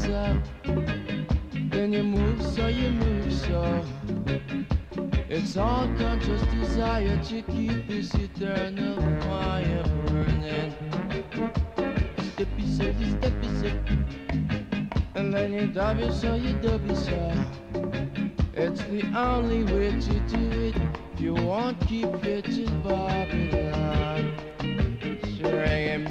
so. Then you move so, you move so. It's all conscious desire to keep this eternal fire burning. Step yourself, you step yourself. And then you dub yourself, you dub yourself. It's the only way to do it. If you want, keep it in Babylon. Sure,